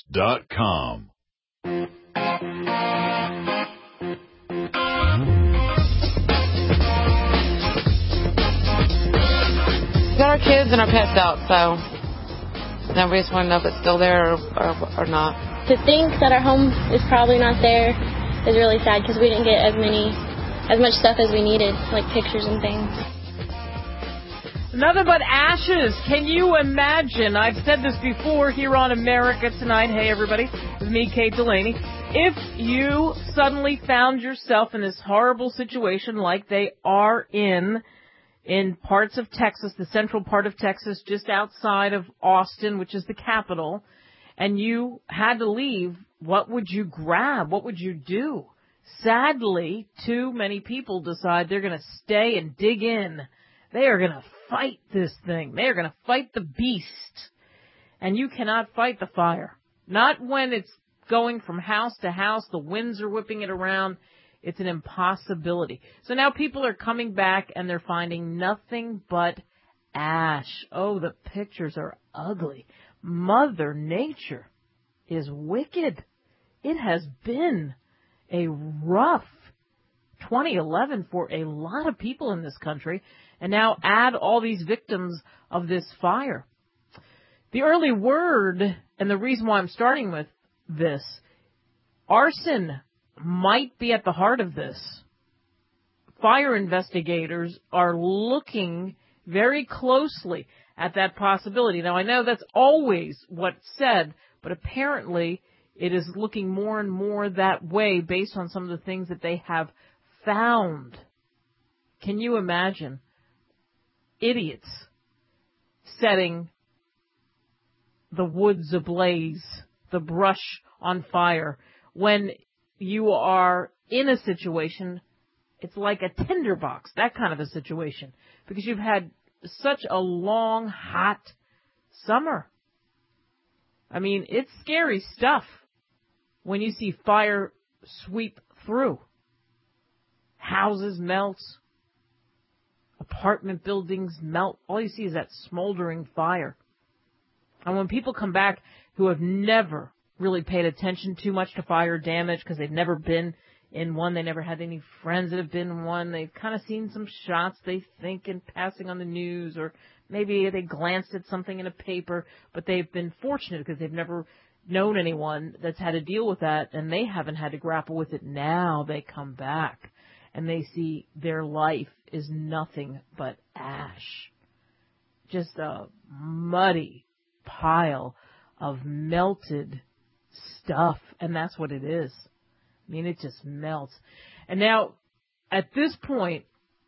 Got our kids and our pets out, so now we just want to know if it's still there or not. To think that our home is probably not there is really sad because we didn't get as much stuff as we needed, like pictures and things. Nothing but ashes. Can you imagine? I've said this before here on America Tonight. Hey, everybody. With me, Kate Delaney. If you suddenly found yourself in this horrible situation like they are in parts of Texas, the central part of Texas, just outside of Austin, which is the capital, and you had to leave, what would you grab? What would you do? Sadly, too many people decide they're going to stay and dig in. They are going to fight this thing. They are going to fight the beast. And you cannot fight the fire. Not when it's going from house to house. The winds are whipping it around. It's an impossibility. So now people are coming back and they're finding nothing but ash. Oh, the pictures are ugly. Mother Nature is wicked. It has been a rough 2011 for a lot of people in this country. And now add all these victims of this fire. The early word, and the reason why I'm starting with this, arson might be at the heart of this. Fire investigators are looking very closely at that possibility. Now, I know that's always what's said, but apparently it is looking more and more that way based on some of the things that they have found. Can you imagine? Idiots setting the woods ablaze, the brush on fire. When you are in a situation, it's like a tinderbox, that kind of a situation, because you've had such a long, hot summer. I mean, it's scary stuff when you see fire sweep through. Houses melt. Apartment buildings melt. All you see is that smoldering fire. And when people come back who have never really paid attention too much to fire damage because they've never been in one, they never had any friends that have been in one, they've kind of seen some shots, they think, in passing on the news, or maybe they glanced at something in a paper, but they've been fortunate because they've never known anyone that's had to deal with that, and they haven't had to grapple with it. Now they come back and they see their life is nothing but ash. Just a muddy pile of melted stuff, and that's what it is. I mean, it just melts. And now, at this point,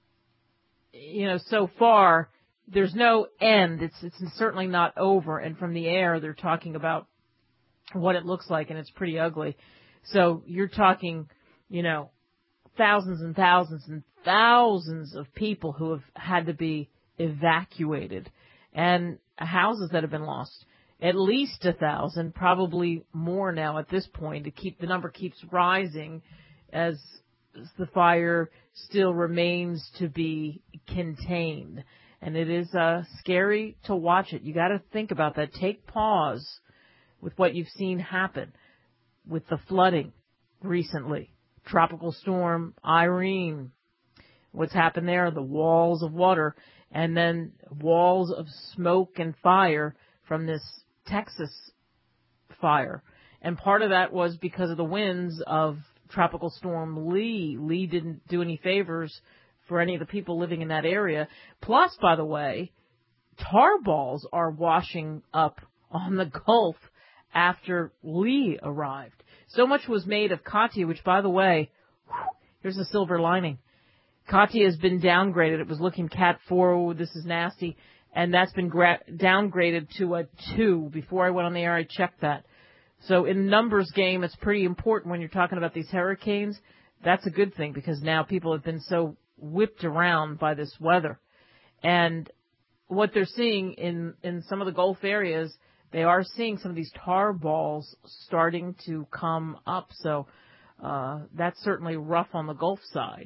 you know, so far, there's no end. It's certainly not over, and from the air, they're talking about what it looks like, and it's pretty ugly. So you're talking, you know, thousands and thousands and thousands of people who have had to be evacuated, and houses that have been lost. At least 1,000, probably more now at this point. The number keeps rising as the fire still remains to be contained. And it is scary to watch it. You got to think about that. Take pause with what you've seen happen with the flooding recently. Tropical storm Irene. What's happened there? The walls of water and then walls of smoke and fire from this Texas fire. And part of that was because of the winds of Tropical Storm Lee. Lee didn't do any favors for any of the people living in that area. Plus, by the way, tar balls are washing up on the Gulf after Lee arrived. So much was made of Katia, which, by the way, here's a silver lining. Katia has been downgraded. It was looking Cat 4. Oh, this is nasty. And that's been downgraded to a 2. Before I went on the air, I checked that. So in numbers game, it's pretty important when you're talking about these hurricanes. That's a good thing because now people have been so whipped around by this weather. And what they're seeing in some of the Gulf areas, they are seeing some of these tar balls starting to come up. So that's certainly rough on the Gulf side.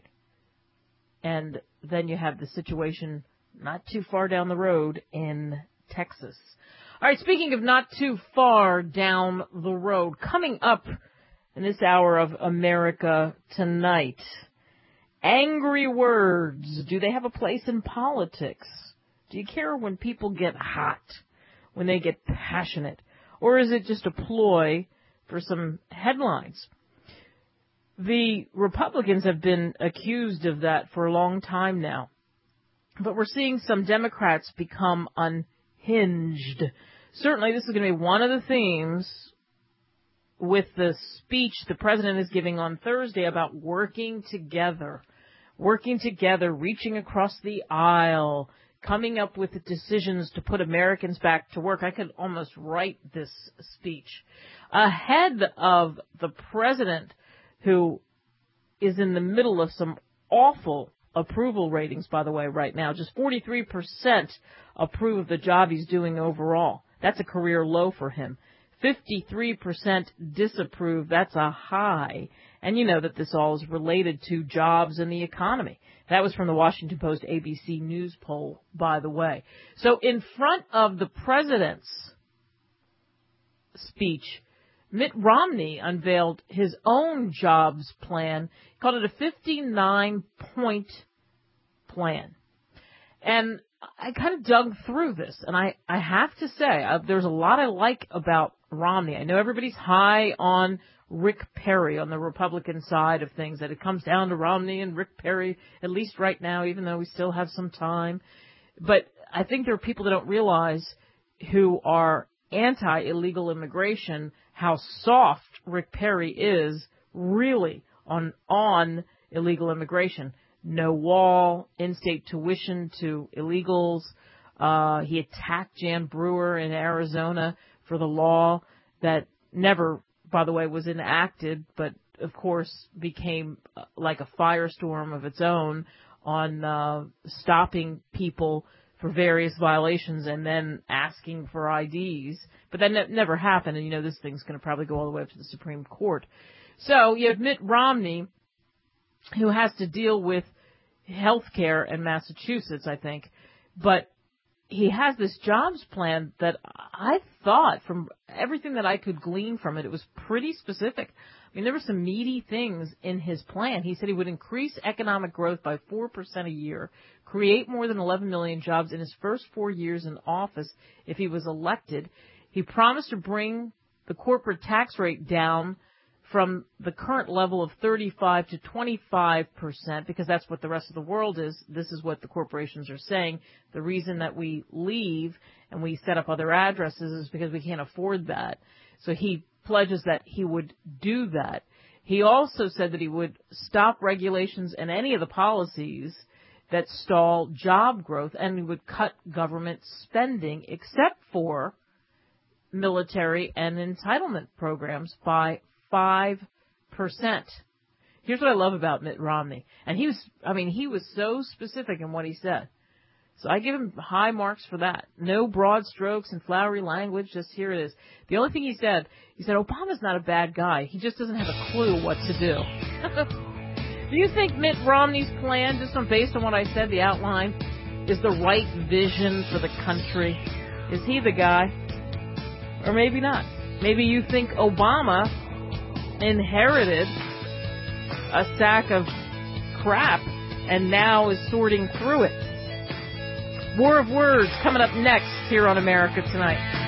And then you have the situation not too far down the road in Texas. All right, speaking of not too far down the road, coming up in this hour of America Tonight, angry words. Do they have a place in politics? Do you care when people get hot, when they get passionate? Or is it just a ploy for some headlines? The Republicans have been accused of that for a long time now. But we're seeing some Democrats become unhinged. Certainly this is going to be one of the themes with the speech the president is giving on Thursday about working together, reaching across the aisle, coming up with decisions to put Americans back to work. I could almost write this speech ahead of the president, who is in the middle of some awful approval ratings, by the way, right now. Just 43% approve of the job he's doing overall. That's a career low for him. 53% disapprove. That's a high. And you know that this all is related to jobs and the economy. That was from the Washington Post ABC News poll, by the way. So in front of the president's speech, Mitt Romney unveiled his own jobs plan, called it a 59-point plan. And I kind of dug through this, and I have to say, there's a lot I like about Romney. I know everybody's high on Rick Perry on the Republican side of things, that it comes down to Romney and Rick Perry, at least right now, even though we still have some time. But I think there are people that don't realize, who are anti-illegal immigration, how soft Rick Perry is really on illegal immigration. No wall, in-state tuition to illegals. He attacked Jan Brewer in Arizona for the law that never, by the way, was enacted, but of course became like a firestorm of its own on stopping people for various violations and then asking for IDs. But that never happened, and you know this thing's going to probably go all the way up to the Supreme Court. So you have Mitt Romney, who has to deal with health care in Massachusetts, I think, but he has this jobs plan that I thought, from everything that I could glean from it was pretty specific. I mean, there were some meaty things in his plan. He said he would increase economic growth by 4% a year, create more than 11 million jobs in his first 4 years in office if he was elected. He promised to bring the corporate tax rate down from the current level of 35 to 25%, because that's what the rest of the world is. This is what the corporations are saying. The reason that we leave and we set up other addresses is because we can't afford that. So he pledges that he would do that. He also said that he would stop regulations and any of the policies that stall job growth, and he would cut government spending, except for military and entitlement programs, by 5%. Here's what I love about Mitt Romney. And he was so specific in what he said. So I give him high marks for that. No broad strokes and flowery language, just here it is. The only thing he said, Obama's not a bad guy. He just doesn't have a clue what to do. Do you think Mitt Romney's plan, just based on what I said, the outline, is the right vision for the country? Is he the guy? Or maybe not. Maybe you think Obama inherited a sack of crap and now is sorting through it. War of Words coming up next here on America Tonight.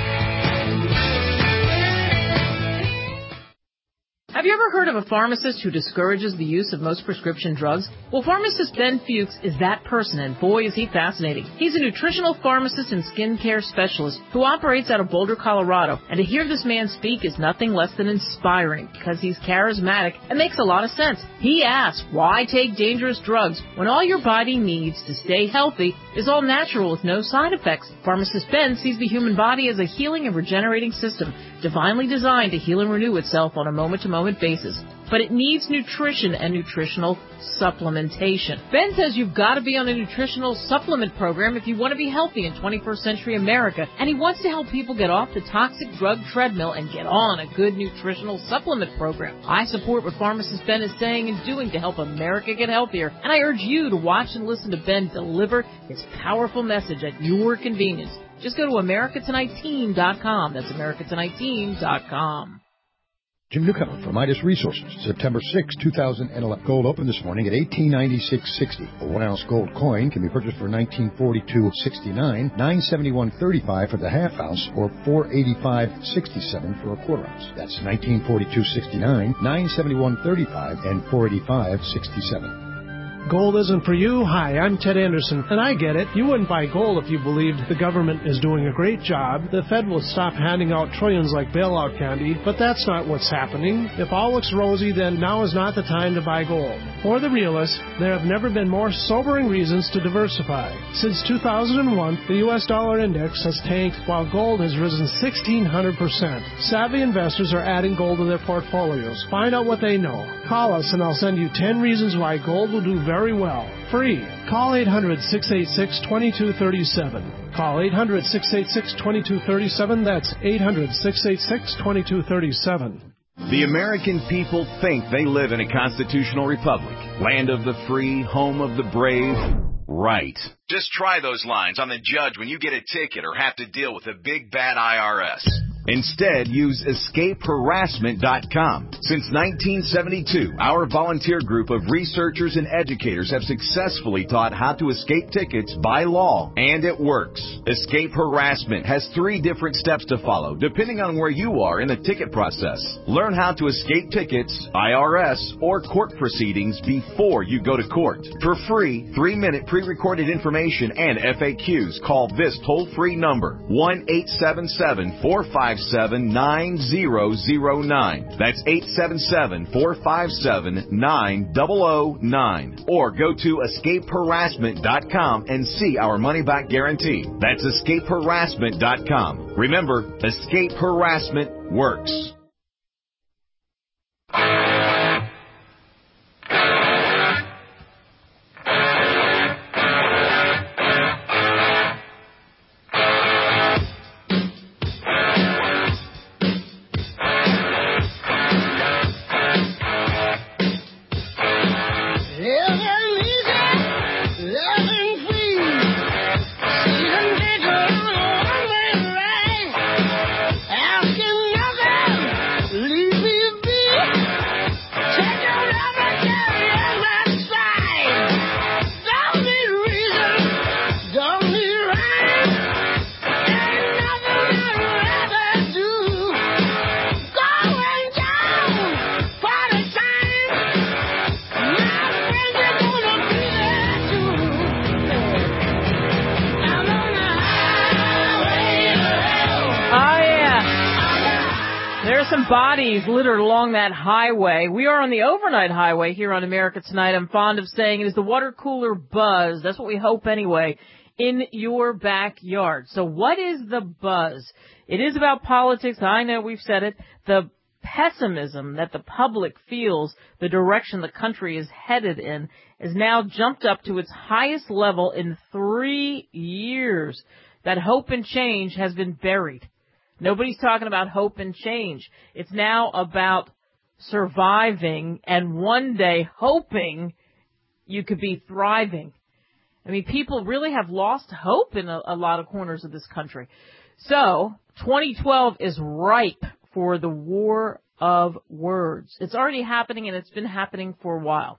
Have you ever heard of a pharmacist who discourages the use of most prescription drugs? Well, pharmacist Ben Fuchs is that person, and boy, is he fascinating. He's a nutritional pharmacist and skincare specialist who operates out of Boulder, Colorado, and to hear this man speak is nothing less than inspiring because he's charismatic and makes a lot of sense. He asks, why take dangerous drugs when all your body needs to stay healthy is all natural with no side effects? Pharmacist Ben sees the human body as a healing and regenerating system, divinely designed to heal and renew itself on a moment-to-moment basis. but it needs nutrition and nutritional supplementation. Ben says you've got to be on a nutritional supplement program if you want to be healthy in 21st century America, and he wants to help people get off the toxic drug treadmill and get on a good nutritional supplement program. I support what pharmacist Ben is saying and doing to help America get healthier, and I urge you to watch and listen to Ben deliver his powerful message at your convenience. Just go to AmericaTonightTeam.com. That's AmericaTonightTeam.com. Jim Newcomer from Midas Resources, September 6, 2011. Gold opened this morning at $1896.60. A 1-ounce gold coin can be purchased for $1942.69, $971.35 for the half ounce, or $485.67 for a quarter ounce. That's $1942.69, $971.35, and $485.67. Gold isn't for you? Hi, I'm Ted Anderson, and I get it. You wouldn't buy gold if you believed the government is doing a great job. The Fed will stop handing out trillions like bailout candy, but that's not what's happening. If all looks rosy, then now is not the time to buy gold. For the realists, there have never been more sobering reasons to diversify. Since 2001, the U.S. dollar index has tanked while gold has risen 1,600%. Savvy investors are adding gold to their portfolios. Find out what they know. Call us and I'll send you 10 reasons why gold will do very well. Free. Call 800-686-2237. Call 800-686-2237. That's 800-686-2237. The American people think they live in a constitutional republic, land of the free, home of the brave. Right. Just try those lines on the judge when you get a ticket or have to deal with a big bad IRS. Instead, use EscapeHarassment.com. Since 1972, our volunteer group of researchers and educators have successfully taught how to escape tickets by law, and it works. Escape Harassment has 3 different steps to follow, depending on where you are in the ticket process. Learn how to escape tickets, IRS, or court proceedings before you go to court. For free, 3-minute pre-recorded information and FAQs, call this toll-free number, 1-877-457-9009. That's 877-457-9009. Or go to EscapeHarassment.com and see our money-back guarantee. That's EscapeHarassment.com. Remember, Escape Harassment works. Some bodies littered along that highway. We are on the overnight highway here on America Tonight. I'm fond of saying it is the water cooler buzz. That's what we hope anyway, in your backyard. So what is the buzz? It is about politics. I know we've said it. The pessimism that the public feels the direction the country is headed in is now jumped up to its highest level in 3 years. That hope and change has been buried. Nobody's talking about hope and change. It's now about surviving and one day hoping you could be thriving. I mean, people really have lost hope in a lot of corners of this country. So 2012 is ripe for the war of words. It's already happening, and it's been happening for a while.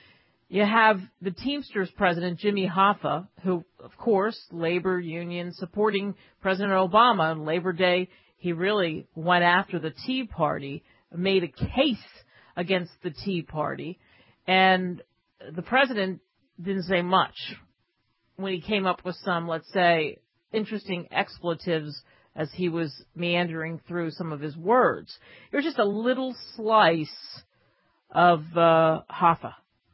You have the Teamsters president, Jimmy Hoffa, who, of course, labor union supporting President Obama. On Labor Day, he really went after the Tea Party, made a case against the Tea Party, and the president didn't say much when he came up with some, let's say, interesting expletives as he was meandering through some of his words. Here's just a little slice of Hoffa.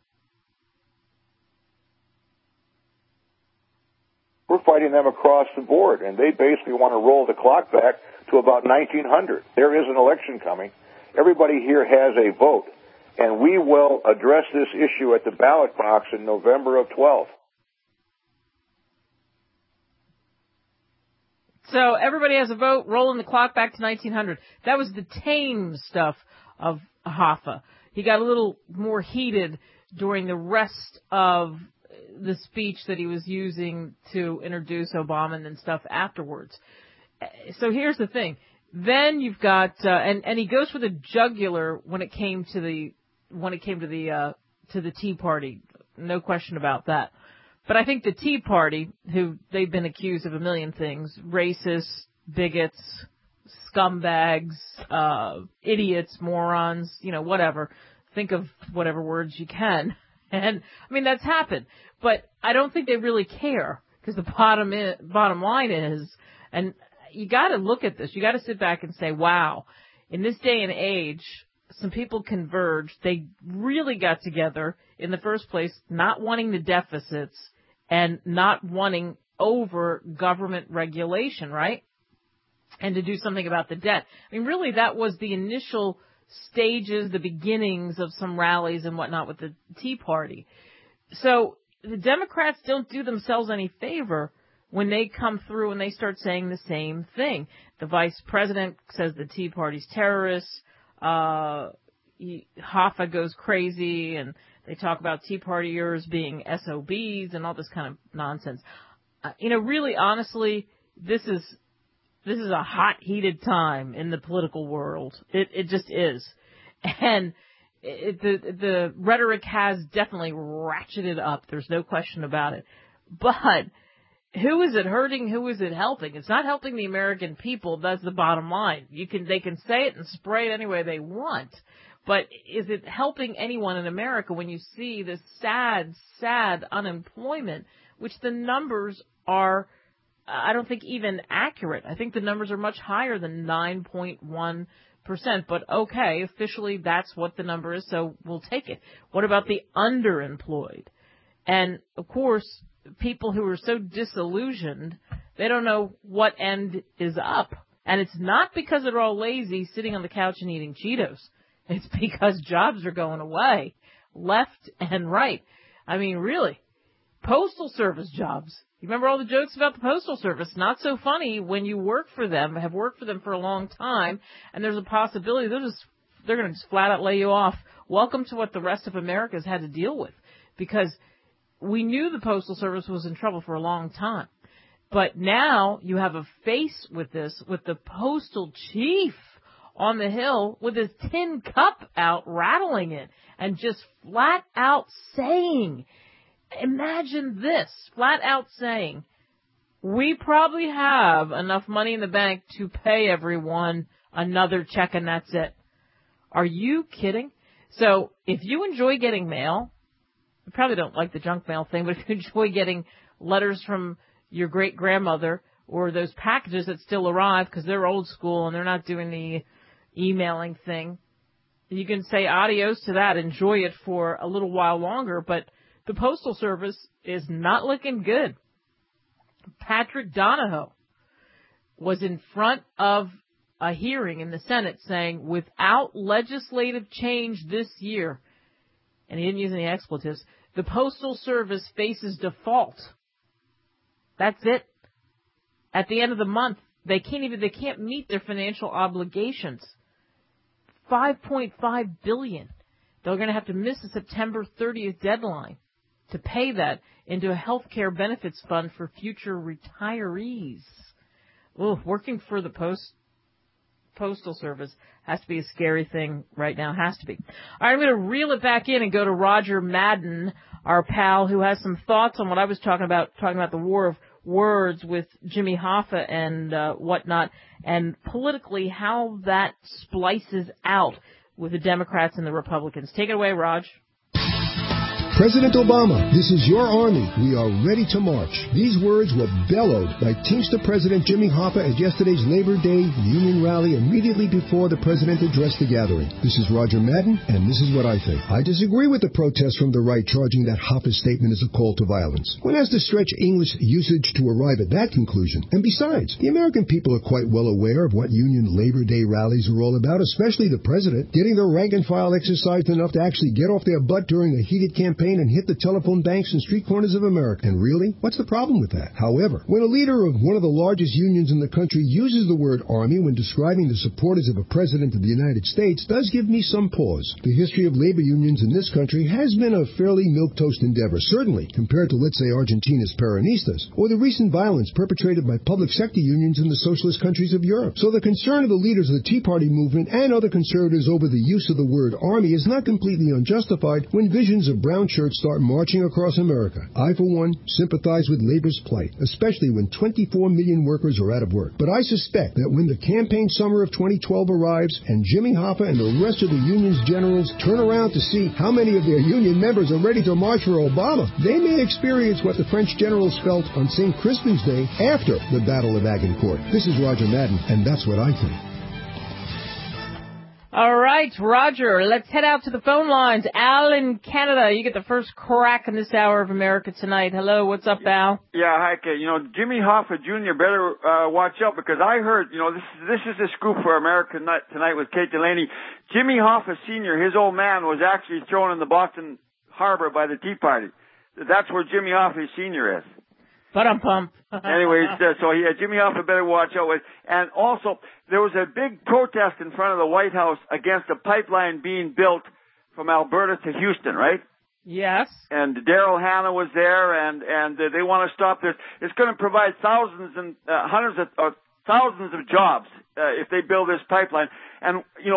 We're fighting them across the board, and they basically want to roll the clock back to about 1900. There is an election coming. Everybody here has a vote, and we will address this issue at the ballot box in November of 12. So everybody has a vote, rolling the clock back to 1900. That was the tame stuff of Hoffa. He got a little more heated during the rest of the speech that he was using to introduce Obama and stuff afterwards. So here's the thing. Then you've got, and he goes for the jugular when it came to the Tea Party. No question about that. But I think the Tea Party, who they've been accused of a million things, racists, bigots, scumbags, idiots, morons, whatever. Think of whatever words you can. And, I mean, that's happened. But I don't think they really care, because the bottom line is, and you got to look at this. You got to sit back and say, wow, in this day and age, some people converged. They really got together in the first place, not wanting the deficits and not wanting over government regulation, right? And to do something about the debt. I mean, really, that was the initial stages, the beginnings of some rallies and whatnot with the Tea Party. So the Democrats don't do themselves any favor when they come through and they start saying the same thing. The vice president says the Tea Party's terrorists. Hoffa goes crazy, and they talk about Tea Partiers being SOBs and all this kind of nonsense. Really, honestly, this is a hot, heated time in the political world. It just is. And the rhetoric has definitely ratcheted up. There's no question about it. But who is it hurting? Who is it helping? It's not helping the American people. That's the bottom line. They can say it and spray it any way they want. But is it helping anyone in America when you see this sad, sad unemployment, which the numbers are, I don't think, even accurate. I think the numbers are much higher than 9.1%. But okay, officially that's what the number is, so we'll take it. What about the underemployed? And, of course, people who are so disillusioned, they don't know what end is up. And it's not because they're all lazy sitting on the couch and eating Cheetos. It's because jobs are going away, left and right. I mean, really, Postal Service jobs. You remember all the jokes about the Postal Service? Not so funny when you work for them, have worked for them for a long time, and there's a possibility they're going to just flat out lay you off. Welcome to what the rest of America has had to deal with, because we knew the Postal Service was in trouble for a long time. But now you have a face with this, with the postal chief on the Hill with his tin cup out, rattling it, and just flat out saying, imagine this, flat out saying, we probably have enough money in the bank to pay everyone another check and that's it. Are you kidding? So if you enjoy getting mail, you probably don't like the junk mail thing, but if you enjoy getting letters from your great-grandmother or those packages that still arrive because they're old school and they're not doing the emailing thing, you can say adios to that, enjoy it for a little while longer, but the Postal Service is not looking good. Patrick Donahoe was in front of a hearing in the Senate saying, without legislative change this year, and he didn't use any expletives, the Postal Service faces default. That's it. At the end of the month, they can't meet their financial obligations. $5.5 billion. They're going to have to miss the September 30th deadline to pay that into a health care benefits fund for future retirees. Ooh, working for the Postal Service has to be a scary thing right now. Has to be. All right, I'm going to reel it back in and go to Roger Madden, our pal, who has some thoughts on what I was talking about the war of words with Jimmy Hoffa and whatnot, and politically how that splices out with the Democrats and the Republicans. Take it away, Raj. President Obama, this is your Army. We are ready to march. These words were bellowed by Teamster President Jimmy Hoffa at yesterday's Labor Day Union rally immediately before the President addressed the gathering. This is Roger Madden, and this is what I think. I disagree with the protests from the right charging that Hoffa's statement is a call to violence. One has to stretch English usage to arrive at that conclusion. And besides, the American people are quite well aware of what Union Labor Day rallies are all about, especially the President, getting their rank and file exercised enough to actually get off their butt during a heated campaign and hit the telephone banks and street corners of America. And really, what's the problem with that? However, when a leader of one of the largest unions in the country uses the word Army when describing the supporters of a President of the United States, does give me some pause. The history of labor unions in this country has been a fairly milquetoast endeavor, certainly compared to, let's say, Argentina's Peronistas, or the recent violence perpetrated by public sector unions in the socialist countries of Europe. So the concern of the leaders of the Tea Party movement and other conservatives over the use of the word Army is not completely unjustified when visions of brown shirts start marching across America. I, for one, sympathize with labor's plight, especially when 24 million workers are out of work. But I suspect that when the campaign summer of 2012 arrives and Jimmy Hoffa and the rest of the union's generals turn around to see how many of their union members are ready to march for Obama, they may experience what the French generals felt on St. Crispin's Day after the Battle of Agincourt. This is Roger Madden, and that's what I think. All right, Roger, let's head out to the phone lines. Al in Canada, you get the first crack in this hour of America Tonight. Hello, what's up, Al? Yeah, hi, Kate. Jimmy Hoffa Jr. better watch out, because I heard, this is a scoop for America Tonight with Kate Delaney. Jimmy Hoffa Sr., his old man, was actually thrown in the Boston Harbor by the Tea Party. That's where Jimmy Hoffa Sr. is. Ba-dum-pump. Anyways, Jimmy Hoffa better watch out with. And also, there was a big protest in front of the White House against a pipeline being built from Alberta to Houston, right? Yes. And Daryl Hannah was there, and they want to stop this. It's going to provide thousands and hundreds of thousands of jobs if they build this pipeline. And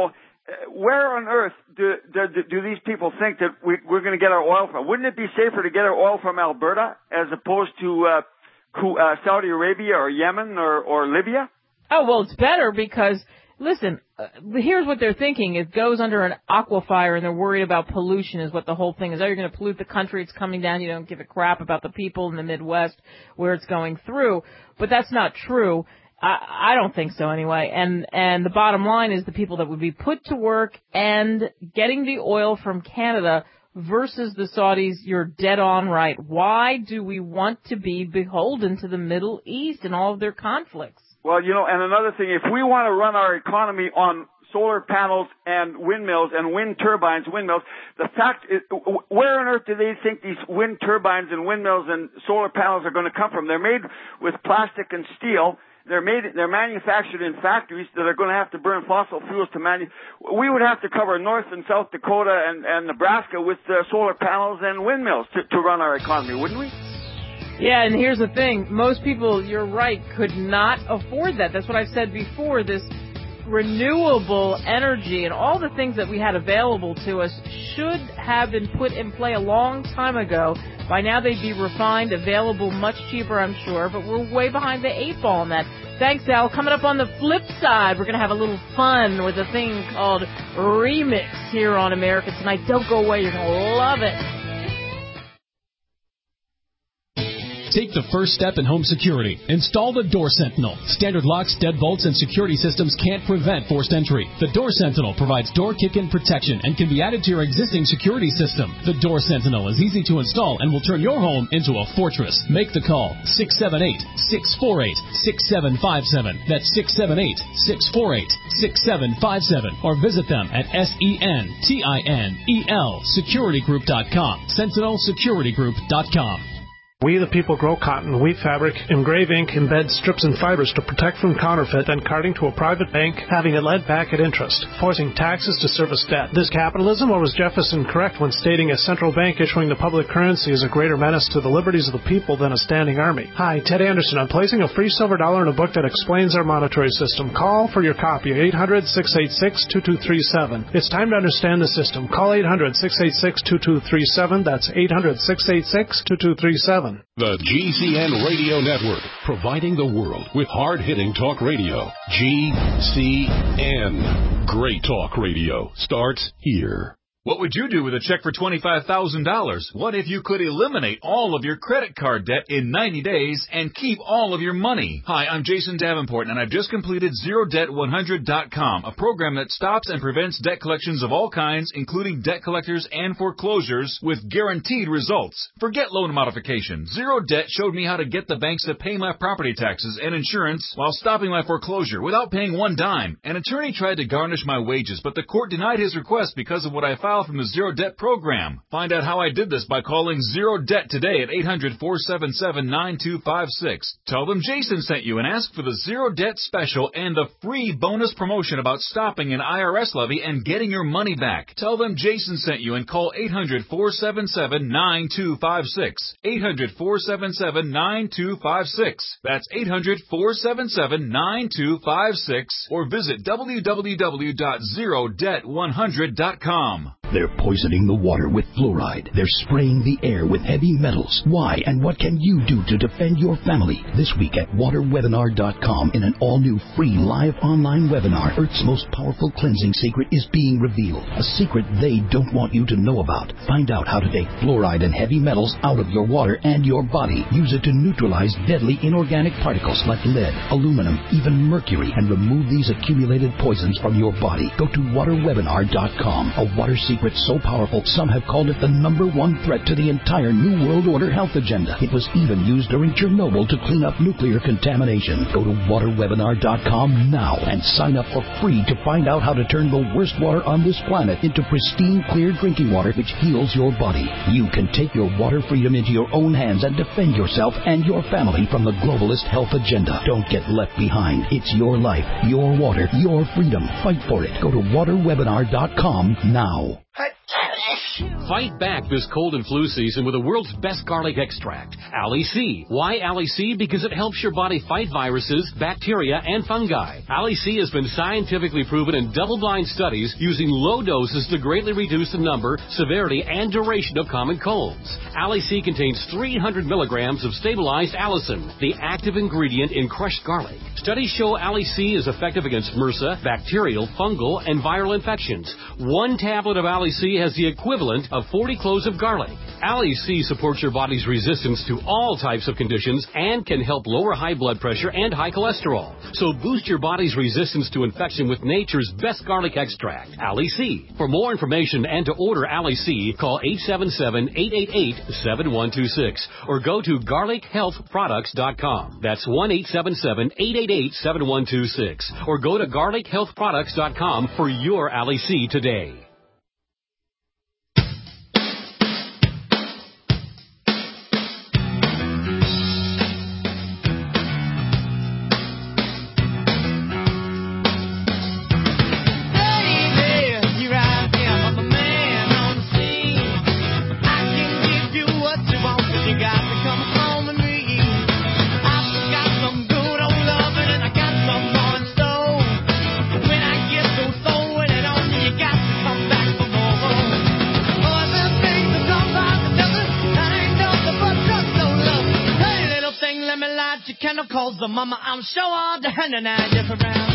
where on earth do these people think that we're going to get our oil from? Wouldn't it be safer to get our oil from Alberta as opposed to Saudi Arabia or Yemen or Libya? Oh, well, it's better because, listen, here's what they're thinking. It goes under an aquifer, and they're worried about pollution is what the whole thing is. Oh, you're going to pollute the country. It's coming down. You don't give a crap about the people in the Midwest where it's going through. But that's not true. I don't think so anyway. And the bottom line is the people that would be put to work and getting the oil from Canada versus the Saudis, you're dead on right. Why do we want to be beholden to the Middle East and all of their conflicts? Well, and another thing, if we want to run our economy on solar panels and windmills and wind turbines, the fact is, where on earth do they think these wind turbines and windmills and solar panels are going to come from? They're made with plastic and steel. They're manufactured in factories that are going to have to burn fossil fuels to we would have to cover North and South Dakota and Nebraska with solar panels and windmills to run our economy, wouldn't we? Yeah, and here's the thing. Most people, you're right, could not afford that. That's what I've said before. This renewable energy and all the things that we had available to us should have been put in play a long time ago. By now they'd be refined, available much cheaper, I'm sure, but we're way behind the 8 ball on that. Thanks, Al. Coming up on the flip side, we're going to have a little fun with a thing called Remix here on America Tonight. Don't go away. You're going to love it. Take the first step in home security. Install the Door Sentinel. Standard locks, deadbolts, and security systems can't prevent forced entry. The Door Sentinel provides door kick-in protection and can be added to your existing security system. The Door Sentinel is easy to install and will turn your home into a fortress. Make the call, 678-648-6757. That's 678-648-6757. Or visit them at SENTINEL securitygroup.com. SentinelSecurityGroup.com. We the people grow cotton, weave fabric, engrave ink, embed strips and fibers to protect from counterfeit, then carting to a private bank, having it led back at interest, forcing taxes to service debt. This capitalism, or was Jefferson correct when stating a central bank issuing the public currency is a greater menace to the liberties of the people than a standing army? Hi, Ted Anderson. I'm placing a free silver dollar in a book that explains our monetary system. Call for your copy, 800-686-2237. It's time to understand the system. Call 800-686-2237. That's 800-686-2237. The GCN Radio Network, providing the world with hard-hitting talk radio. GCN. Great talk radio starts here. What would you do with a check for $25,000? What if you could eliminate all of your credit card debt in 90 days and keep all of your money? Hi, I'm Jason Davenport, and I've just completed ZeroDebt100.com, a program that stops and prevents debt collections of all kinds, including debt collectors and foreclosures, with guaranteed results. Forget loan modification. Zero Debt showed me how to get the banks to pay my property taxes and insurance while stopping my foreclosure without paying one dime. An attorney tried to garnish my wages, but the court denied his request because of what I filed from the Zero Debt program. Find out how I did this by calling Zero Debt today at 800-477-9256. Tell them Jason sent you and ask for the Zero Debt special and the free bonus promotion about stopping an IRS levy and getting your money back. Tell them Jason sent you and call 800-477-9256. 800-477-9256. That's 800-477-9256 or visit www.zerodebt100.com. They're poisoning the water with fluoride. They're spraying the air with heavy metals. Why and what can you do to defend your family? This week at waterwebinar.com, in an all-new free live online webinar, Earth's most powerful cleansing secret is being revealed. A secret they don't want you to know about. Find out how to take fluoride and heavy metals out of your water and your body. Use it to neutralize deadly inorganic particles like lead, aluminum, even mercury, and remove these accumulated poisons from your body. Go to waterwebinar.com. A water secret so powerful, some have called it the #1 threat to the entire New World Order health agenda. It was even used during Chernobyl to clean up nuclear contamination. Go to waterwebinar.com now and sign up for free to find out how to turn the worst water on this planet into pristine, clear drinking water which heals your body. You can take your water freedom into your own hands and defend yourself and your family from the globalist health agenda. Don't get left behind. It's your life, your water, your freedom. Fight for it. Go to waterwebinar.com now. Fight back this cold and flu season with the world's best garlic extract, Ali C. Why Ali C? Because it helps your body fight viruses, bacteria, and fungi. Ali C has been scientifically proven in double-blind studies using low doses to greatly reduce the number, severity, and duration of common colds. Ali C contains 300 milligrams of stabilized allicin, the active ingredient in crushed garlic. Studies show Ali C is effective against MRSA, bacterial, fungal, and viral infections. One tablet of Ali C has the equivalent of 40 cloves of garlic. Ali C supports your body's resistance to all types of conditions and can help lower high blood pressure and high cholesterol. So boost your body's resistance to infection with nature's best garlic extract, Ali C. For more information and to order Ali C, call 877-888-7126 or go to garlichealthproducts.com. That's 1-877-888-7126 or go to garlichealthproducts.com for your Ali C today. Calls the mama, I'm sure all the hand and I just around.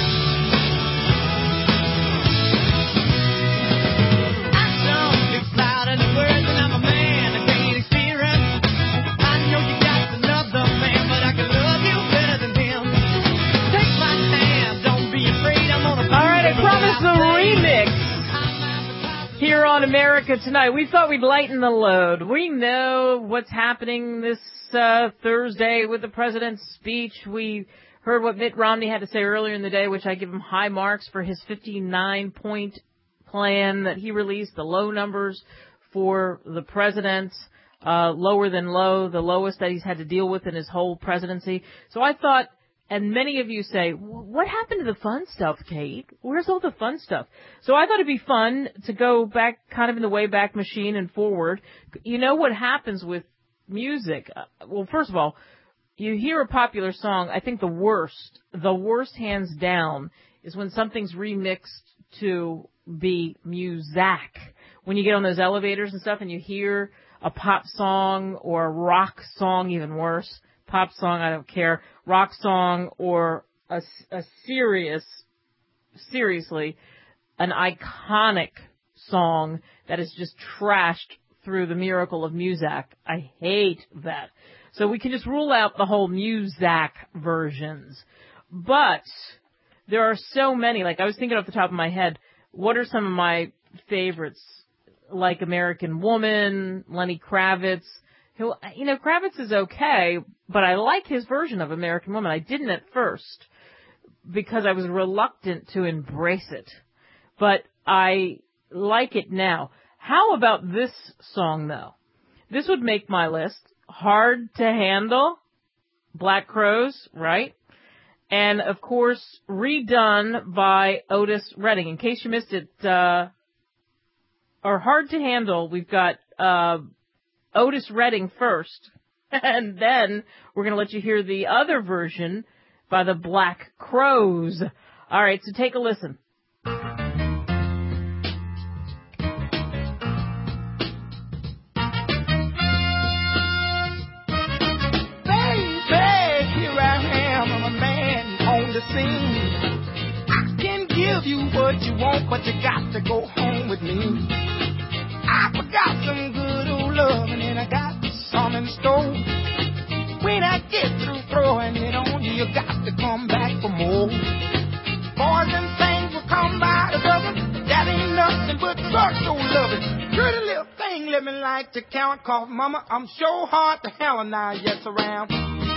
Action speaks louder than words, and I'm a man that gained experience. I know you got another man, but I can love you better than him. Take my hand, don't be afraid, I'm on a. All right, I promised the remix here on America Tonight. We thought we'd lighten the load. We know what's happening this Thursday with the president's speech. We heard what Mitt Romney had to say earlier in the day, which I give him high marks for his 59-point plan that he released, the low numbers for the president, lower than low, the lowest that he's had to deal with in his whole presidency. So I thought, and many of you say, what happened to the fun stuff, Kate? Where's all the fun stuff? So I thought it'd be fun to go back kind of in the Wayback Machine and forward. You know what happens with music? Well, first of all, you hear a popular song, I think the worst hands down is when something's remixed to be muzak. When you get on those elevators and stuff and you hear a pop song or a rock song, even worse, pop song, I don't care, rock song or a seriously, an iconic song that is just trashed through the miracle of Muzak. I hate that. So we can just rule out the whole Muzak versions. But there are so many. Like, I was thinking off the top of my head, what are some of my favorites? Like American Woman, Lenny Kravitz. Who, you know, Kravitz is okay, but I like his version of American Woman. I didn't at first because I was reluctant to embrace it. But I like it now. How about this song, though? This would make my list. Hard to Handle, Black Crowes, right? And, of course, redone by Otis Redding. In case you missed it, or Hard to Handle, we've got Otis Redding first, and then we're going to let you hear the other version by the Black Crowes. All right, so take a listen. I can give you what you want, but you got to go home with me. I forgot some good old loving and I got some in store. When I get through throwing it on you, you got to come back for more. Boys and things will come by the dozen. That ain't nothing but truck so loving. Pretty little thing, let me like to count, cause mama, I'm sure hard to hell and I yes around.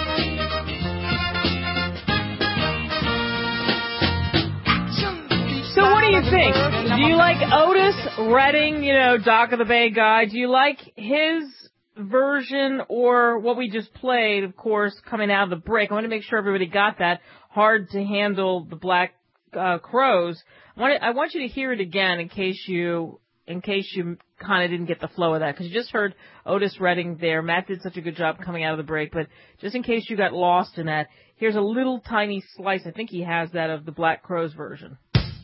So what do you think? Do you like Otis Redding, you know, Dock of the Bay guy? Do you like his version or what we just played, of course, coming out of the break? I want to make sure everybody got that. Hard to Handle, the Black Crowes. I want you to hear it again in case you kind of didn't get the flow of that, because you just heard Otis Redding there. Matt did such a good job coming out of the break, but just in case you got lost in that, here's a little tiny slice. I think he has that of the Black Crowes version.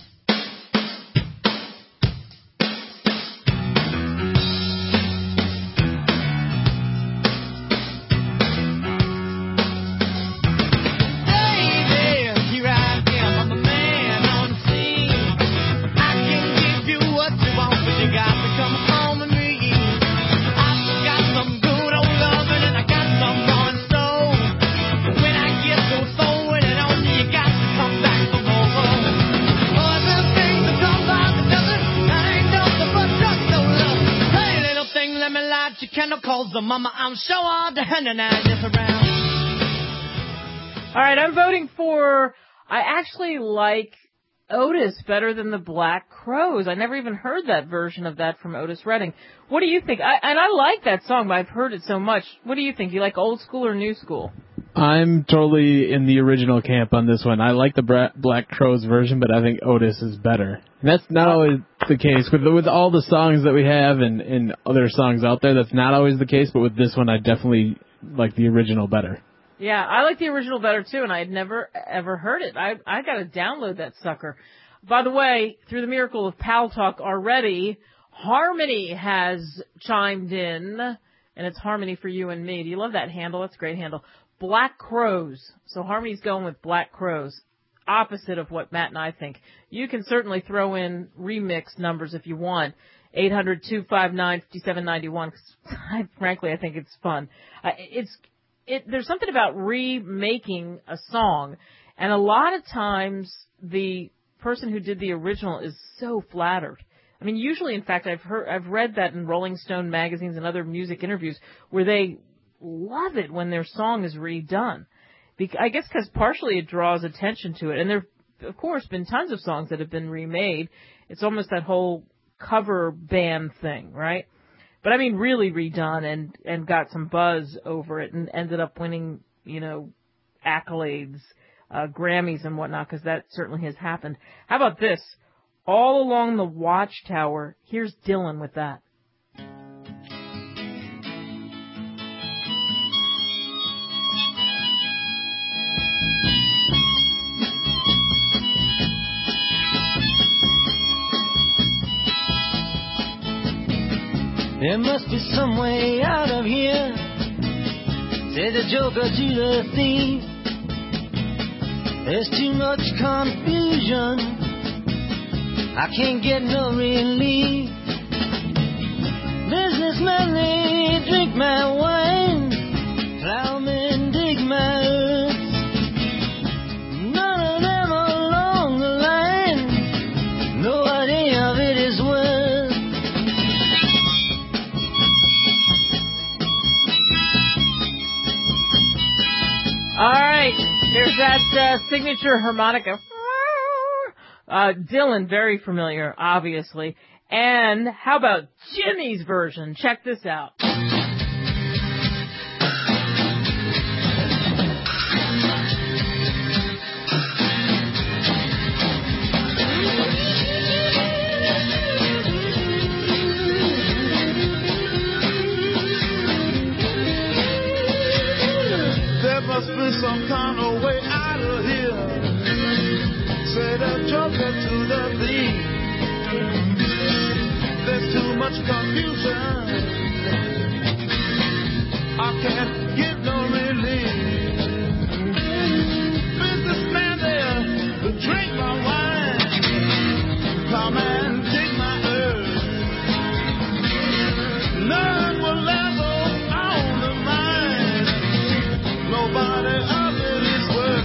Mama, I'm sure all the hand and I just around. All right, I'm voting for. I actually like Otis better than the Black Crowes. I never even heard that version of that from Otis Redding. What do you think? I like that song, but I've heard it so much. What do you think? You like old school or new school? I'm totally in the original camp on this one. I like the Black Crowes version, but I think Otis is better. And that's not always the case. With all the songs that we have and other songs out there, that's not always the case, but with this one, I definitely like the original better. Yeah, I like the original better, too, and I had never, ever heard it. I got to download that sucker. By the way, through the miracle of Pal Talk already, Harmony has chimed in, and it's Harmony for you and me. Do you love that handle? That's a great handle. Black Crowes. So Harmony's going with Black Crowes. Opposite of what Matt and I think. You can certainly throw in remix numbers if you want. 800-259-5791. Frankly, I think it's fun. There's something about remaking a song, and a lot of times the person who did the original is so flattered. I mean, usually, in fact, I've read that in Rolling Stone magazines and other music interviews where they love it when their song is redone. I guess because partially it draws attention to it. And there have, of course, been tons of songs that have been remade. It's almost that whole cover band thing, right? But I mean really redone and got some buzz over it and ended up winning, you know, accolades, Grammys and whatnot, because that certainly has happened. How about this? All Along the Watchtower. Here's Dylan with that. There must be some way out of here, said the joker to the thief. There's too much confusion, I can't get no relief. that signature harmonica. Dylan, very familiar, obviously. And how about Jimmy's version? Check this out. There must be some kind of way out of here. Say the joker to the thief. There's too much confusion. I can't get no relief. Businessman there, drink my wine. Come and take my earth. None will level on the mind. Nobody of it is worth.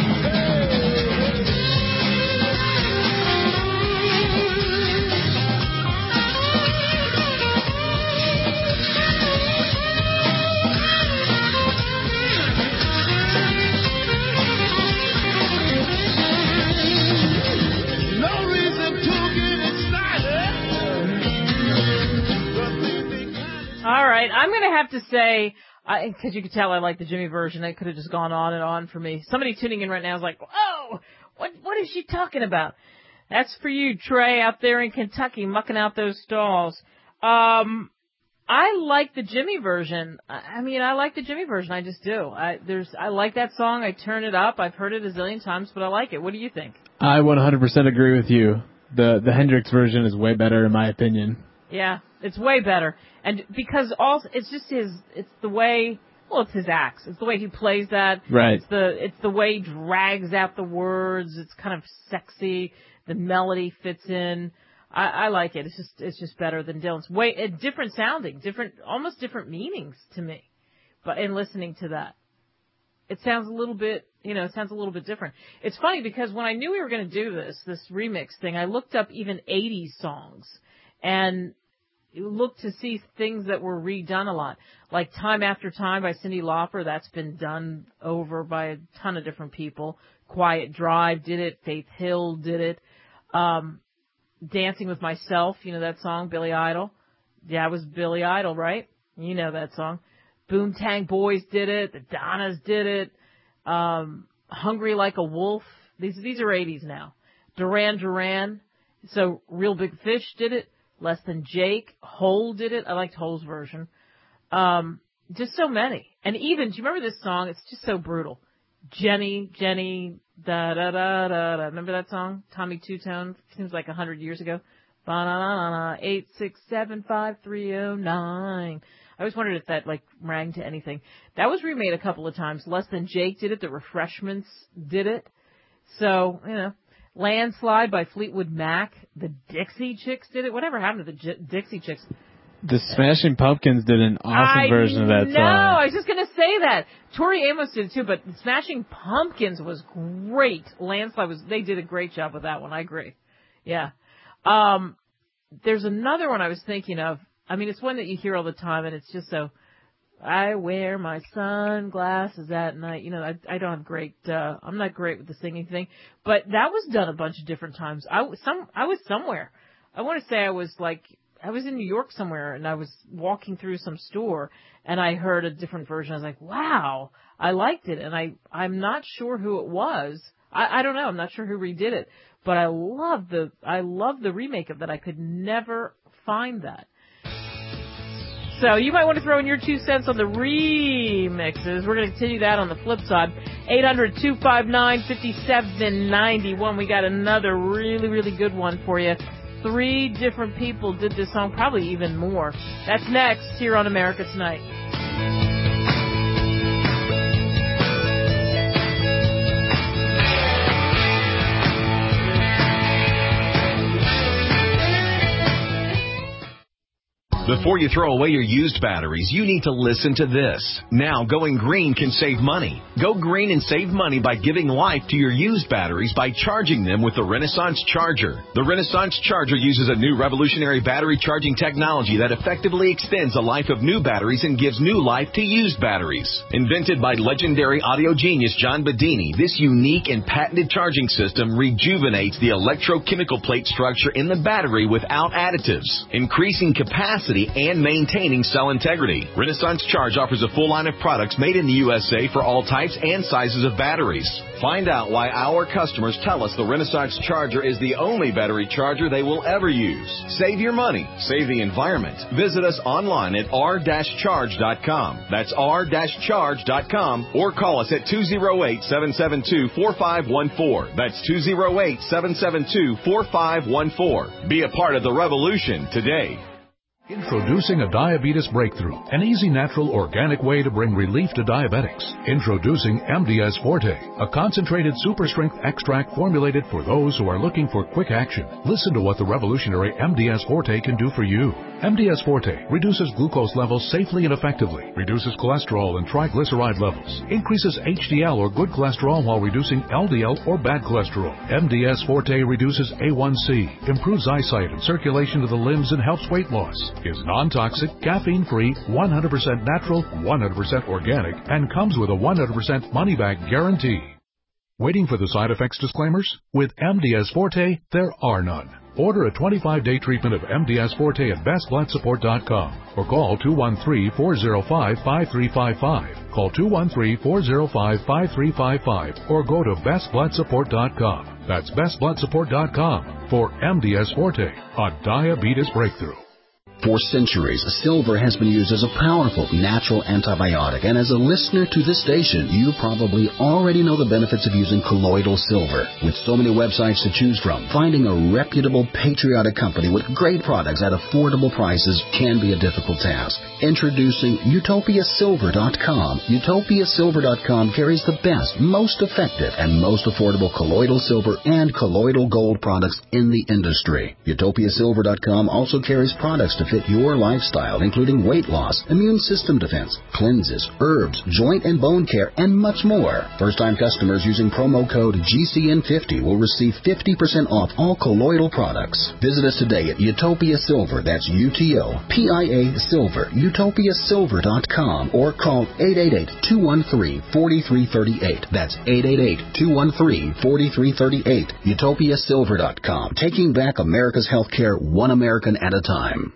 All right, I'm going to have to say, because you could tell I like the Jimmy version. It could have just gone on and on for me. Somebody tuning in right now is like, oh, what is she talking about? That's for you, Trey, out there in Kentucky, mucking out those stalls. I like the Jimmy version. I mean, I like the Jimmy version. I just do. I like that song. I turn it up. I've heard it a zillion times, but I like it. What do you think? I 100% agree with you. The Hendrix version is way better in my opinion. Yeah, it's way better. And because also, it's just it's the way, well, it's his axe. It's the way he plays that. Right. It's the way he drags out the words. It's kind of sexy. The melody fits in. I like it. It's just better than Dylan's. Different sounding, almost different meanings to me. But in listening to that, it sounds a little bit different. It's funny because when I knew we were going to do this remix thing, I looked up even 80s songs and looked to see things that were redone a lot. Like Time After Time by Cyndi Lauper, that's been done over by a ton of different people. Quiet Drive did it. Faith Hill did it. Dancing with Myself, you know that song, Billy Idol? Yeah, it was Billy Idol, right? You know that song. Boomtown Boys did it. The Donnas did it. Hungry Like a Wolf. These are 80s now. Duran Duran. So Real Big Fish did it. Less Than Jake. Hole did it. I liked Hole's version. Just so many. And even, do you remember this song? It's just so brutal. Jenny, da da da da da. Remember that song? Tommy Two-Tone. Seems like 100 years ago. Ba-na-na-na-na, 8675309. I always wondered if that rang to anything. That was remade a couple of times. Less Than Jake did it. The Refreshments did it. So, Landslide by Fleetwood Mac. The Dixie Chicks did it. Whatever happened to the Dixie Chicks? The Smashing Pumpkins did an awesome version of that song. No, I was just going to say that. Tori Amos did it too, but Smashing Pumpkins was great. Landslide they did a great job with that one. I agree. Yeah. There's another one I was thinking of. I mean, it's one that you hear all the time, and it's just so, I wear my sunglasses at night. I don't have great, I'm not great with the singing thing, but that was done a bunch of different times. I was somewhere. I want to say I was in New York somewhere, and I was walking through some store, and I heard a different version. I was like, wow, I liked it, and I'm not sure who it was. I don't know. I'm not sure who redid it, but I love the remake of that. I could never find that. So you might want to throw in your 2 cents on the remixes. We're going to continue that on the flip side. 800-259-5791. We got another really, really good one for you. 3 different people did this song, probably even more. That's next here on America Tonight. Before you throw away your used batteries, you need to listen to this. Now, going green can save money. Go green and save money by giving life to your used batteries by charging them with the Renaissance Charger. The Renaissance Charger uses a new revolutionary battery charging technology that effectively extends the life of new batteries and gives new life to used batteries. Invented by legendary audio genius John Bedini, this unique and patented charging system rejuvenates the electrochemical plate structure in the battery without additives, increasing capacity and maintaining cell integrity. Renaissance Charge offers a full line of products made in the USA for all types and sizes of batteries. Find out why our customers tell us the Renaissance Charger is the only battery charger they will ever use. Save your money. Save the environment. Visit us online at r-charge.com. That's r-charge.com, or call us at 208-772-4514. That's 208-772-4514. Be a part of the revolution today. Introducing a diabetes breakthrough, an easy, natural, organic way to bring relief to diabetics. Introducing MDS Forte, a concentrated super-strength extract formulated for those who are looking for quick action. Listen to what the revolutionary MDS Forte can do for you. MDS Forte reduces glucose levels safely and effectively, reduces cholesterol and triglyceride levels, increases HDL or good cholesterol while reducing LDL or bad cholesterol. MDS Forte reduces A1C, improves eyesight and circulation to the limbs, and helps weight loss. Is non-toxic, caffeine-free, 100% natural, 100% organic, and comes with a 100% money-back guarantee. Waiting for the side effects disclaimers? With MDS Forte, there are none. Order a 25-day treatment of MDS Forte at bestbloodsupport.com or call 213-405-5355. Call 213-405-5355 or go to bestbloodsupport.com. That's bestbloodsupport.com for MDS Forte, a diabetes breakthrough. For centuries, silver has been used as a powerful natural antibiotic, and as a listener to this station, you probably already know the benefits of using colloidal silver. With so many websites to choose from, finding a reputable, patriotic company with great products at affordable prices can be a difficult task. Introducing UtopiaSilver.com. UtopiaSilver.com carries the best, most effective, and most affordable colloidal silver and colloidal gold products in the industry. UtopiaSilver.com also carries products to fit your lifestyle, including weight loss, immune system defense, cleanses, herbs, joint and bone care, and much more. First-time customers using promo code GCN50 will receive 50% off all colloidal products. Visit us today at Utopia Silver, that's UTOPIA Silver, UtopiaSilver.com, or call 888-213-4338. That's 888-213-4338. UtopiaSilver.com, taking back America's healthcare one American at a time.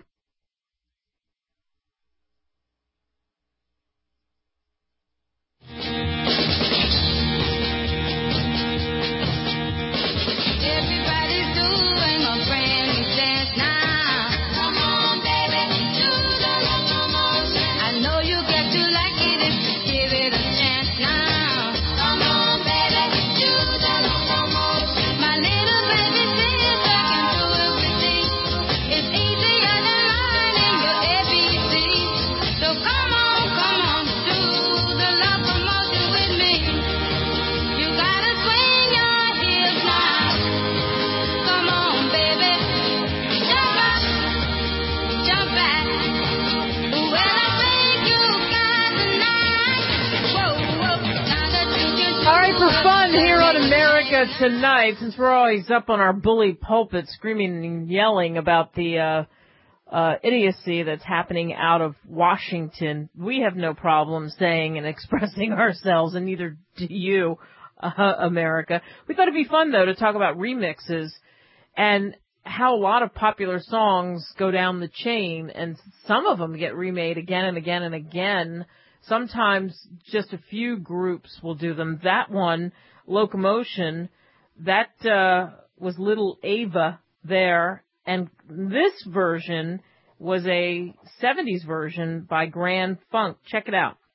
Tonight, since we're always up on our bully pulpit screaming and yelling about the idiocy that's happening out of Washington, we have no problem saying and expressing ourselves, and neither do you, America. We thought it'd be fun, though, to talk about remixes and how a lot of popular songs go down the chain, and some of them get remade again and again and again. Sometimes just a few groups will do them. That one, Locomotion, that was Little Ava there, and this version was a 70s version by Grand Funk. Check it out.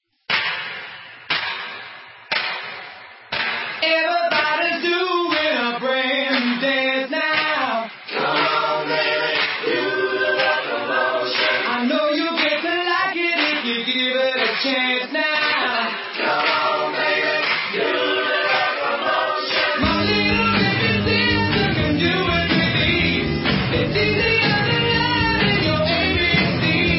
Everybody's doing a brand dance now. Come on, baby, do the locomotion. I know you'll get to like it if you give it a chance now. Come on, baby, do the locomotion. My little baby sister can do it with ease. It's easier than learning your ABCs.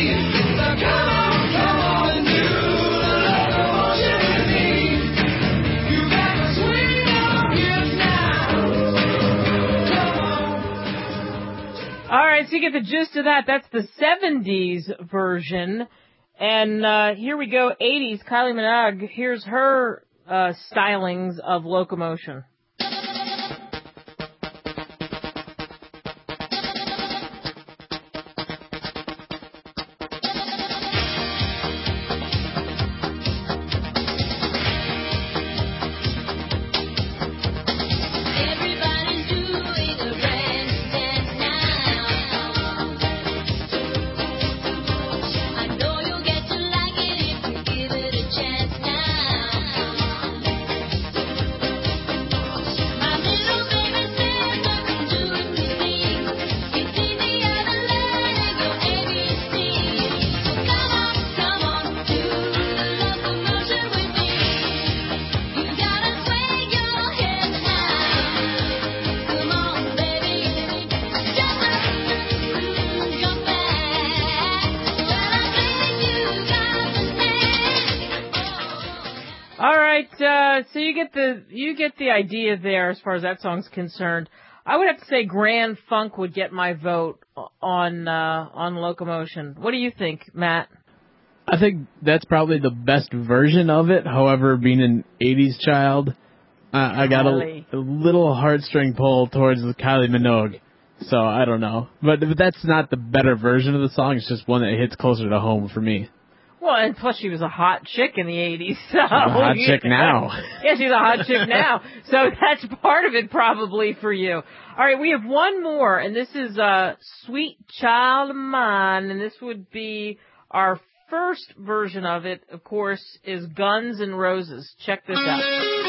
All right, so you get the gist of that. That's the 70s version. And here we go, 80s. Kylie Minogue, here's her stylings of Locomotion. So you get the idea there as far as that song's concerned. I would have to say Grand Funk would get my vote on Locomotion. What do you think, Matt? I think that's probably the best version of it. However, being an 80s child, I got a little heartstring pull towards Kylie Minogue. So I don't know. But that's not the better version of the song. It's just one that hits closer to home for me. Well, and plus she was a hot chick in the 80s. So she's a hot chick now. Yeah, she's a hot chick now. So that's part of it probably for you. All right, we have one more, and this is Sweet Child of Mine, and this would be our first version of it, of course, is Guns N' Roses. Check this out.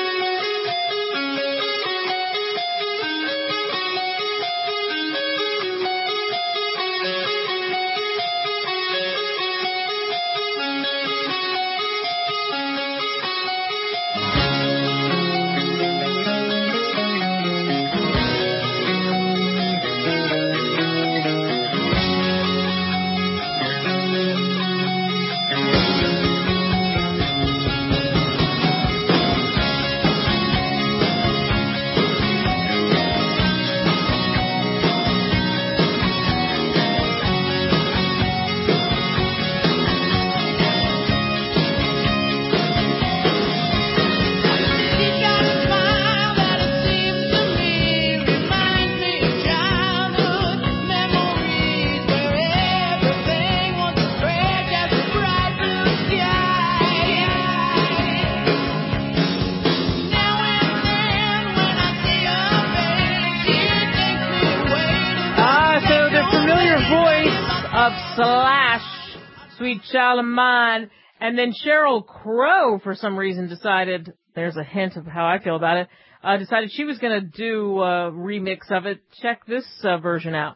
Slash, Sweet Child of Mine, and then Sheryl Crow, for some reason, decided, there's a hint of how I feel about it, decided she was going to do a remix of it. Check this version out.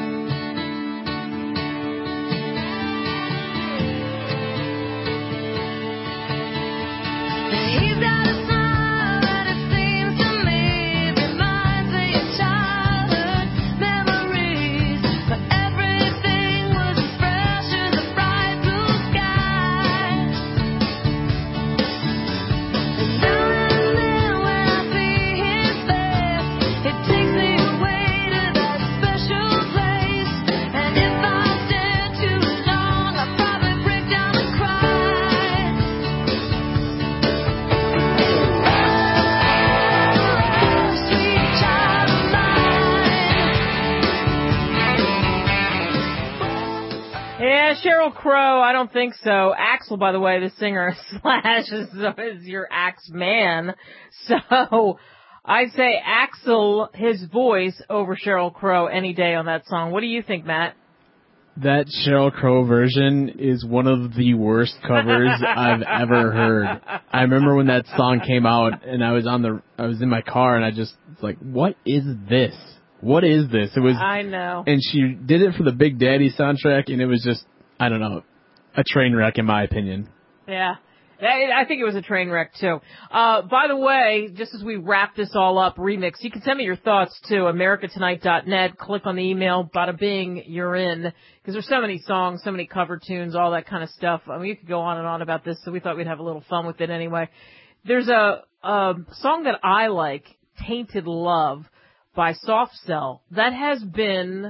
Sheryl Crow, I don't think so. Axl, by the way, the singer, Slash is your Axe man. So I'd say Axl, his voice over Sheryl Crow any day on that song. What do you think, Matt? That Sheryl Crow version is one of the worst covers I've ever heard. I remember when that song came out and I was in my car and I just was like, what is this? What is this? It was. I know. And she did it for the Big Daddy soundtrack and it was just, I don't know, a train wreck in my opinion. Yeah. I think it was a train wreck, too. By the way, just as we wrap this all up, remix, you can send me your thoughts to americatonight.net. Click on the email, bada bing, you're in. Because there's so many songs, so many cover tunes, all that kind of stuff. I mean, you could go on and on about this, so we thought we'd have a little fun with it anyway. There's a song that I like, Tainted Love, by Soft Cell. That has been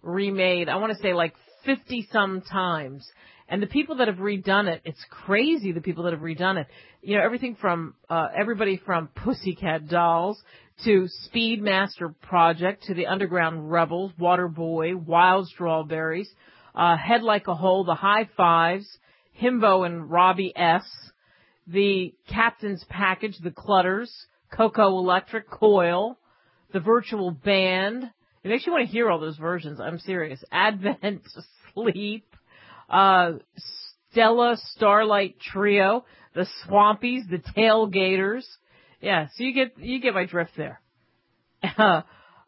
remade, I want to say like 50-some times. And the people that have redone it, it's crazy, the people that have redone it. You know, everything from everybody from Pussycat Dolls to Speedmaster Project to the Underground Rebels, Waterboy, Wild Strawberries, Head Like a Hole, the High Fives, Himbo and Robbie S., the Captain's Package, the Clutters, Coco Electric, Coil, the Virtual Band. It makes you want to hear all those versions. I'm serious. Advent, Sleep, Stella, Starlight Trio, the Swampies, the Tailgaters. Yeah, so you get my drift there. And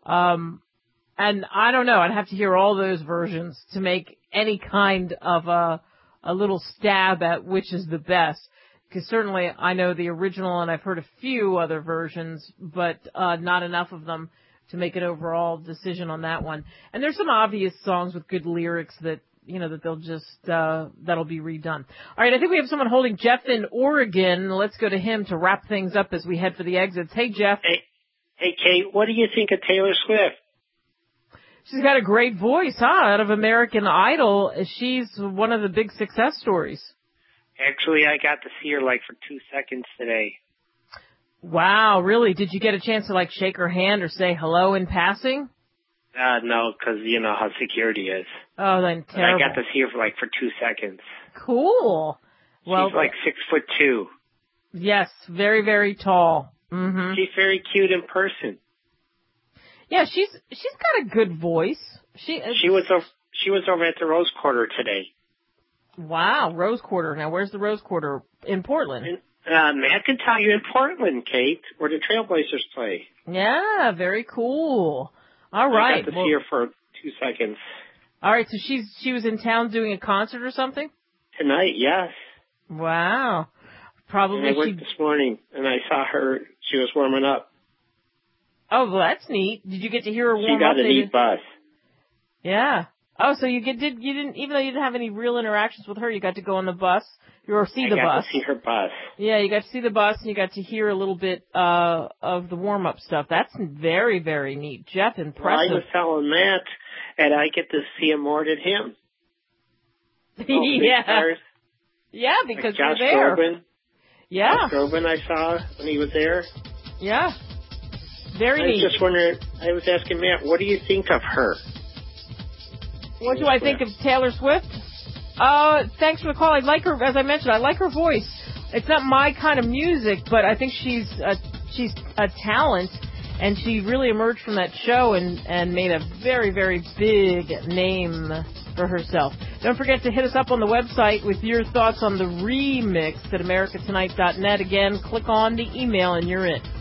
I don't know. I'd have to hear all those versions to make any kind of a little stab at which is the best. Because certainly I know the original and I've heard a few other versions, but not enough of them to make an overall decision on that one. And there's some obvious songs with good lyrics that, you know, that they'll just, that'll be redone. All right, I think we have someone holding Jeff in Oregon. Let's go to him to wrap things up as we head for the exits. Hey, Jeff. Hey, Kate, what do you think of Taylor Swift? She's got a great voice, huh? Out of American Idol, she's one of the big success stories. Actually, I got to see her like for 2 seconds today. Wow, really? Did you get a chance to like shake her hand or say hello in passing? No, because you know how security is. Oh, then terrible. But I got to see her for 2 seconds. Cool. Well, she's like 6'2". Yes, very, very tall. Mm-hmm. She's very cute in person. Yeah, she's got a good voice. She was over at the Rose Quarter today. Wow, Rose Quarter. Now, where's the Rose Quarter? In Portland. Matt can tell you in Portland, Kate, where the Trailblazers play. Yeah, very cool. All right. I got to see her for 2 seconds. All right, so she was in town doing a concert or something? Tonight, yes. Wow. Probably. And I went this morning, and I saw her. She was warming up. Oh, well, that's neat. Did you get to hear her warm up? She got a neat bus. Yeah. Oh, so you didn't, even though you didn't have any real interactions with her, you got to go on the bus or see the bus. I got to see her bus. Yeah, you got to see the bus and you got to hear a little bit of the warm up stuff. That's very, very neat. Jeff, impressive. Well, I was telling Matt, and I get to see him more than him. Yeah. Yeah, because like Josh you're there. Groban. Yeah. Josh Groban I saw when he was there. Yeah. Very neat. I was just wondering, I was asking Matt, what do you think of her? What do I think of Taylor Swift? Thanks for the call. I like her, as I mentioned, I like her voice. It's not my kind of music, but I think she's a talent, and she really emerged from that show and made a very, very big name for herself. Don't forget to hit us up on the website with your thoughts on the remix at americatonight.net. Again, click on the email and you're in.